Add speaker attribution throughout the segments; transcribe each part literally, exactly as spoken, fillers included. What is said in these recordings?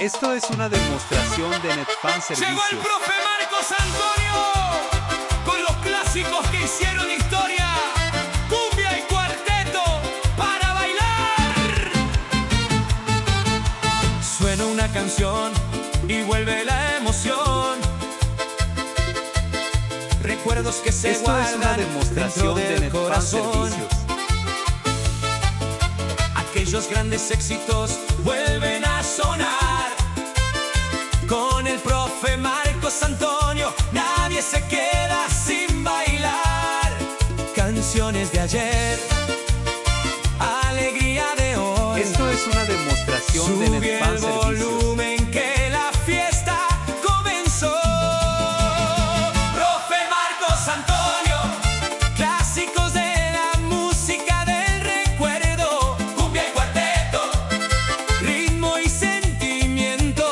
Speaker 1: Esto es una demostración de Netfan Servicios.
Speaker 2: Llegó el profe Marcos Antonio con los clásicos que hicieron historia. Cumbia y cuarteto para bailar. Suena una canción y vuelve la emoción. Recuerdos que se
Speaker 1: Esto
Speaker 2: guardan
Speaker 1: es una demostración
Speaker 2: dentro
Speaker 1: de
Speaker 2: del
Speaker 1: Netfan
Speaker 2: corazón.
Speaker 1: Servicios.
Speaker 2: Aquellos grandes éxitos vuelven a sonar. Con el profe Marcos Antonio nadie se queda sin bailar. Canciones de ayer, alegría de hoy.
Speaker 1: Esto es una demostración de
Speaker 2: Sube
Speaker 1: Netfan
Speaker 2: el
Speaker 1: Servicios.
Speaker 2: volumen que la fiesta comenzó. Profe Marcos Antonio, clásicos de la música del recuerdo. Cumbia y cuarteto, ritmo y sentimiento.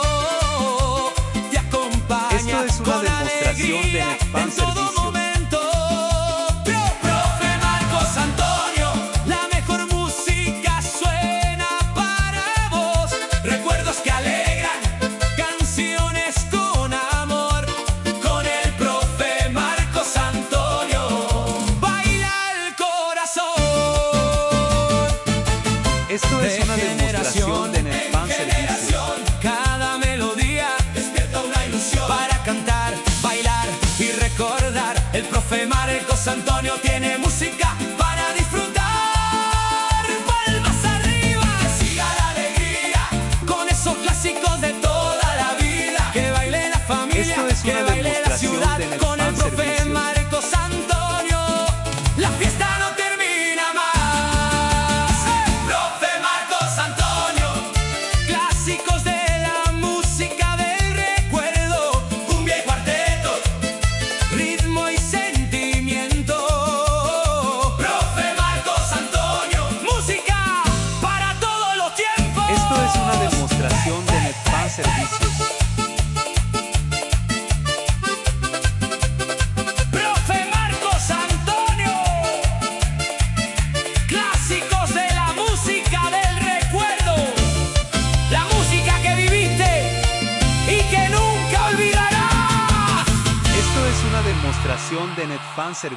Speaker 2: Te acompaña
Speaker 1: Esto es una
Speaker 2: con
Speaker 1: demostración de
Speaker 2: alegría
Speaker 1: Netfan
Speaker 2: en todo
Speaker 1: Servicios.
Speaker 2: momento. Pro- Profe Marcos Antonio, la mejor música suena para vos. Recuerdos que alegran, canciones con amor. Con el profe Marcos Antonio baila el corazón.
Speaker 1: Esto es
Speaker 2: De
Speaker 1: una demostración de
Speaker 2: generación
Speaker 1: Netfan
Speaker 2: en
Speaker 1: Servicios.
Speaker 2: generación, cada melodía despierta una ilusión para cantar, bailar y recordar. El profe Marcos Antonio tiene música para disfrutar. Palmas arriba, siga la alegría con esos clásicos de toda la vida. Que baile la familia,
Speaker 1: Esto es
Speaker 2: que
Speaker 1: una
Speaker 2: baile la
Speaker 1: demostración
Speaker 2: ciudad
Speaker 1: de
Speaker 2: con el
Speaker 1: Netfan
Speaker 2: profe
Speaker 1: Servicios.
Speaker 2: Marcos Antonio. La fiesta no termina más. Profe Marcos Antonio, clásicos de la música del recuerdo. Cumbia y cuarteto, ritmo y sentimiento. Profe Marcos Antonio, música para todos los tiempos.
Speaker 1: Esto es una demostración de Netfan Servicios.
Speaker 2: Profe Marcos Antonio, clásicos de la música del recuerdo. La música que viviste y que nunca olvidarás.
Speaker 1: Esto es una demostración de Netfan Servicios.